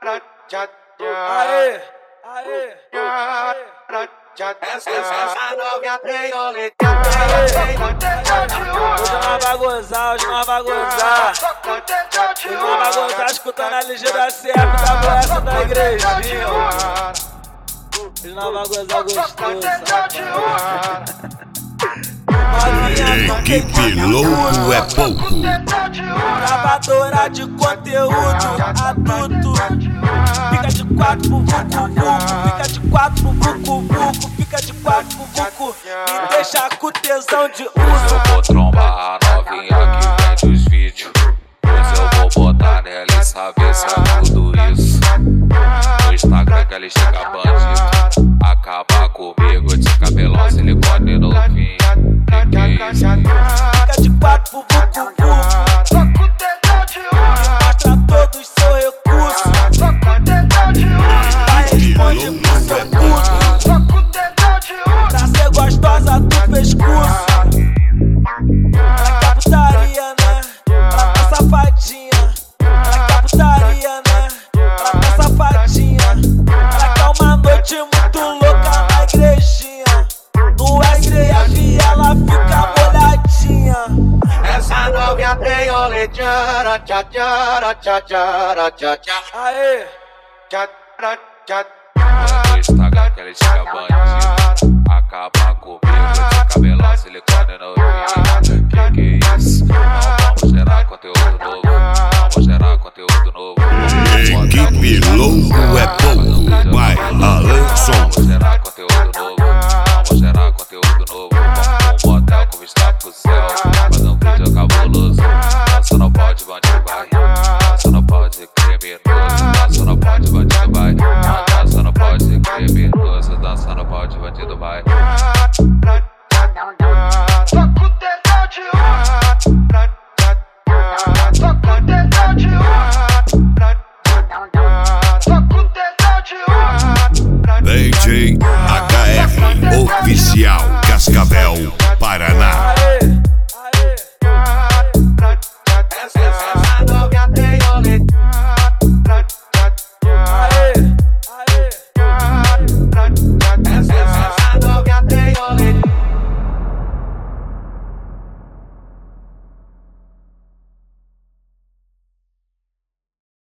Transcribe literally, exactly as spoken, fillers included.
Aê, aê, Essa novinha tem olhete. hoje nós vai gozar, hoje nós vai gozar. Hoje nós vai gozar escutando a ligeira C F da boessa da igrejinha. Hoje nós vai gozar gostoso. Equipe Louco é pouco. Gravadora de conteúdo adulto. Fica de quatro pro vucu vucu. Fica de quatro pro vucu vucu. Fica de quatro pro vucu. Me deixa com tesão de uso. Eu vou trombar a novinha que vem dos vídeos. Pois eu vou botar nela e saber se é tudo isso. No Instagram que ela chega bandido. Acaba comigo de cabelão, silicone novinho. Que que é isso? Fica de quatro pro vucu vucu. Mostra todos seu recurso. Vai responde pro seu curso. Pra ser gostosa do pescoço. Ela quer putaria, né? Ela tá safadinha. Ela quer putaria, né? Ela tá safadinha. Ela quer uma noite muito louca na igrejinha. No S T F ela fica molhadinha. Essa novinha tem olhete. Tchá, tchá, tchá, tchá, tchá, tchá. Aê! Tchá, tchá. No Instagram que ela chega bandido. Acaba comigo de cabelão, silicone novinho. Que que é isso? Vamos gerar conteúdo novo. Vamos gerar conteúdo novo. Equipe Louco é pouco. Vai, Alan Som. Vamos gerar conteúdo novo. Vamos gerar conteúdo novo. Vamos pra um motel com vista pro céu. Fazer um vídeo cabuloso. Dança no pau de bandido vai. Dança no pau de criminoso. Dança no pau de bandido vai. Dança no pau de criminoso. Dança no pau de bandido vai. Tô com tesão de uso. Tô com tesão de uso. Tô com tesão de uso. D J H R Oficial Cascavel.